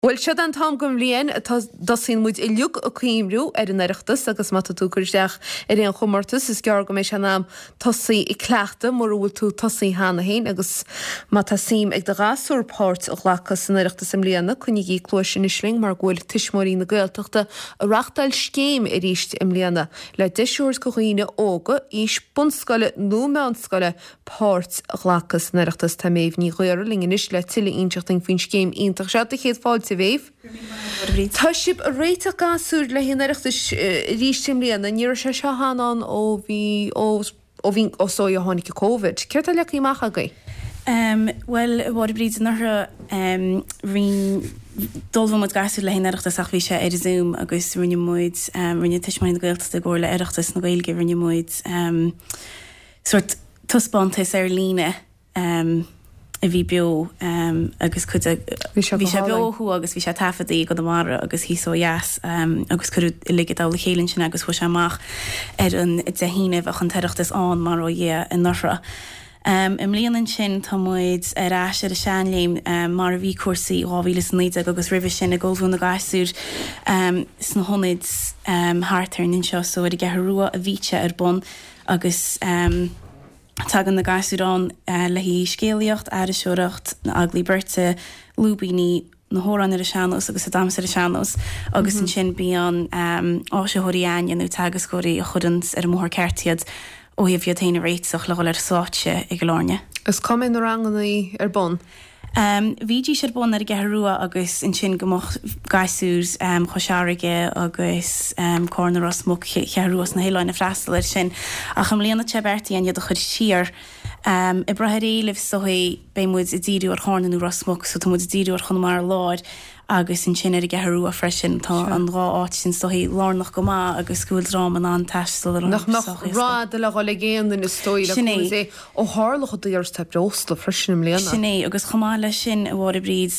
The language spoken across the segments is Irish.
Well se an tám gom líon sin muid I liug a cíimrú an iireachtas agus mata tú chuisteach an chomórtas is gear go mééis se ná tosaí I cleachta mar bhfuil tú tosaí hána hain agus mata sim ag de gasúr páirt a ghlachas san iireachtas sem líana chunig í clóisisin isling mar ghfuil tuismóí na Gaeltachta a rachtail scéim I ríist im líana le deisiúrs go chuoine óga ís bunscoile nó meánscoile páirt a ghlachas na iireachtas tá méh ní ghuiir lingis le tuile inseachting fin scéim ítach se chéad fáil Véh. Tá sib a réiteach gasúr le hinachtas rístim líana níor se se háán ó bhí hín ósóí a tháinig COVID. Ceir tá leach íach agaí? Well, bhd bríd nach rin dulmid gasú le hinachtas ach bhí sé ar Zoom agus rinne muid rinne tuismain na Gaeltachta ggóir le iireachtas na Gaeilge rinne muid sort tuspáintas ar líne a bhí bio agus chud bhí sé beothú agus bhí sé tafadaí go mar agus hí sóheas agus chud ligad á le chélann sin agus fu amach ar an de híineh a chun teireachtas an mar ó dhé in nachra. Im líanaan sin tá muid arás ar a seanléim mar a bhí cuasaí áhílas agus rih sin a ggóhún na gasúr sna honid háartar nin seo so ar g ruúa a bhíte ar bon agus tagan na gasúrán le hí scéalaocht airisiúireacht na Aglaí Birte lúbíní na hórán ar a seanos agus a damas ar a seanos agus an sin bí an áisethirí aine nó tagascóirí a chudans ar mór ceirtiad ó híomh fiad taine réitach le ar sáte ag láne. Is cum in rangaí ar bon? Bhídí sé bon ar ghearrua agus in sin gomach gaisúrs chosearige agus córnaras mú chearrúas na héileáin na freistal ar sin a chum líana tebertaí an iad a chud siar I brathe éileh sohé bé muid I ddíú ar chánaú rasmach so tá muid ddíú ar chun mar láir agus in sin ar ghearrú a freisin tá an rá áit sin sohí lánach go má agus gúilrám an an teistal ar nach rád le gáil géan in stoil sé ó hálach dúar te brosla freisin léana. Sinné agus chomáile sin a bhir bríd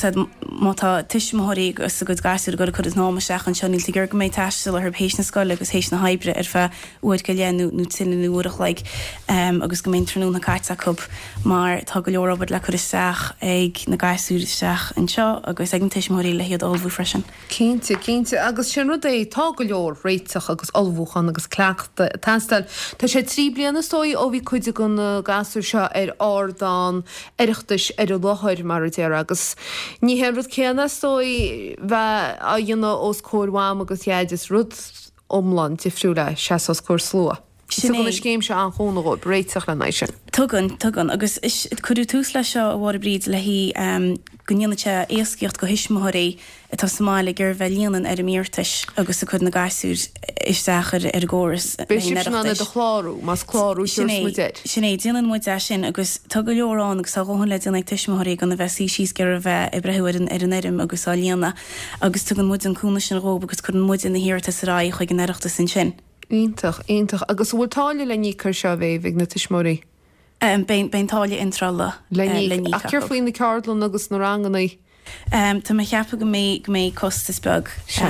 mátá tuismthirí agus a go gasú go chud is náisteach an seanil gur go méid teistal ar péisna scoil agus hééis na habre ar fe uair go léanú nó tinúach le agus go mén trúna caiite cub mar tá go leorrabad le chud isteach ag na gasúisteach an seo agus ag an móí le hiad olbhú freisin. Cínte agus sin rud é tá go leor réiteach agus olbhúchan agus cleachta tanstal. Tá sé trí bliana stóí ó bhí chuide go na gasú seo ar ádáin iireachtas ar a láthir mar déar agus ní hen rud céanna stóí bheith a dhéanana os cóirhám agus iadidir rud omlan tifriúla se os cóir slua. Sinna céim se an chónaá réiteach le naisi sin. Tugan agus is chuú túús lei seo a bhir bríd le hí gonneanate éasciocht go hisismthirí atá Somália gur bheith ar mírtais agus a chud na gasúr isteachar ar ggóras. Béisina de chláú más chláú Sinné déanaan mu sin agus tu go leorrán agus aghn le déanana tuismthirí gan na bheití síos gur bheith i brehuiin ar an éirim agus á líana agus tugan mud an cúna sin ró agus chun mud in na hiirtas rá chuig an éireachtas sin sin. Ítach agus bhfuiltáile le ní chu seo bhéh na tuismóí. Beintáile intrala le a chuir faoin na cardlan agus na rangannaí. Tá me cheappa go mé costasbeg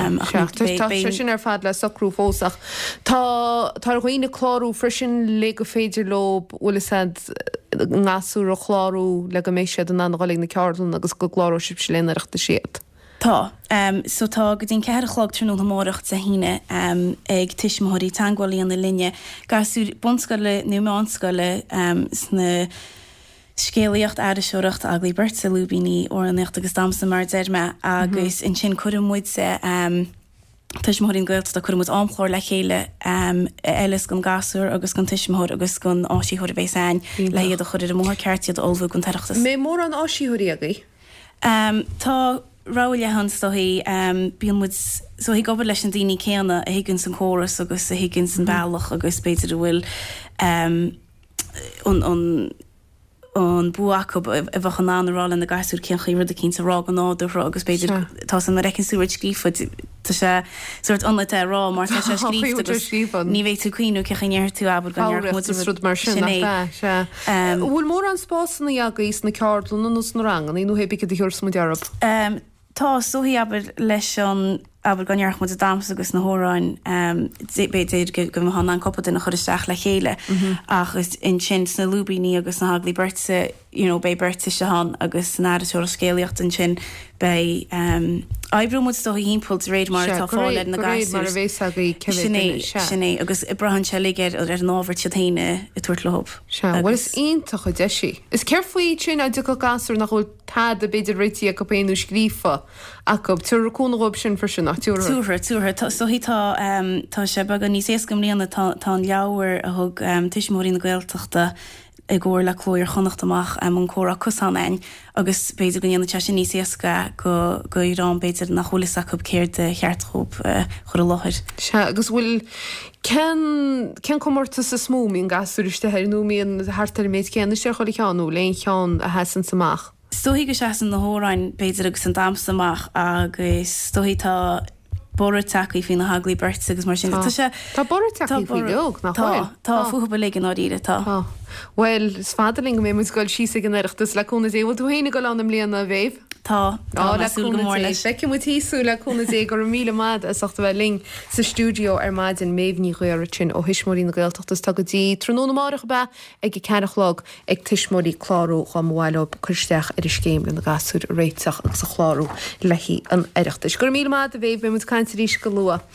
sin ar fad le sacrú fósach. Tá roioine chlárú freisin le go féidir lob bhfuil ngasú a chlárú le go mééis séad an anghalaigh na cardlan agus go gláró sib se léanaachta siad. Tá, so tá go dtín ceirichlog trúnú amóracht sa híine ag tuismthirí tangáilí an na linne gasú bunscoile nó meánscoile sna scéalaocht airisiúireacht Aglaí Birte lúbíní ó an écht agus damsa mar deirme agus in sin chuir muid sa tuismthirín Gaeltachta chuir muid amchlór le chéile eiles gon gasúr agus gon tuismthir agus gon áisiúir bhéisáin le iad a chuir a mór ceirtiad olbhú gon teireachtas. Mé mór an áisiúirí agaí? Tá ráile han stohí bíon muid so hí gobal leis an daoine céanna a higann san chóras agus a higann san bailach agus beidir bhfuil an buach a bfach an anráil na gasúr cén chuir a cinn sa rá an áidir agus beidir tá san recinn súir scrífa tá sé suirt anla rá mar sé scrífa ní bhéh tú cuiinú cechéir tú ab rud mar sin bhfuil mór an spásanna agaís na cardlan nó na rangan í nó hebí a thuirs mu dearab. Tá sohí aber leis an aber gannearch moet dames agus na hóráin beidir go han an coppel in a chuisteach le chéile agus in sin na lúbíní agus na haglí berse bei berse se han agus ná so scéalacht an sin bei Ebrú moet sto hípul réid mar tá fáile na sinné agus I brahan se ligir an ábhar teine I tuairt lehop. Well is ionintach chu deisi. Is ceir faoi sin a ducha gasú nach bhfuil tad a beidir réití a copéú scrífa a go tuúrúnrób sin for sin nach túra so hí tá se bag an níos écam líanana tá leabhar a thug tuismóí na Gaeltachta I ggóir le chlóir chonacht amach an córa cosáin agus beidir go dhéanana te sin níos éasca go rán beidir nach cholasach go céir de cheartróp chur a láthir. Se agus bhfuil cean commórta sa smó ín gasúiste ar nó íon hartar méid ceanna sé chola cheanú léon cheán a hesan samach. Stohí go seaan na hóráin beidir agus an damsamach agus stohítá borra takeí fin na haglí bertsa agus mar sin Tá borra takeí fao leog nach Tá fuha be le an áíre tá. Well, is fadaling mé mus goil sísa an erachtas leúna é bhil tú héna go an am líana a bhéh? Tá leúmór leis. Feice mu tíú leúna é gur míle mad a soachta bheith ling sa stúdio ar maid in méhní chuir sin ó hisismóí na Gaeltachtas tá go dtí tróna marach be ag go ceannachlog ag tuismóí chlárú chu mháilób chuisteach ar is céim na gasúr réiteach agus a chlárú lehí an erachtas. Gur míle mad a bhéh be mu caiint ríis go lua.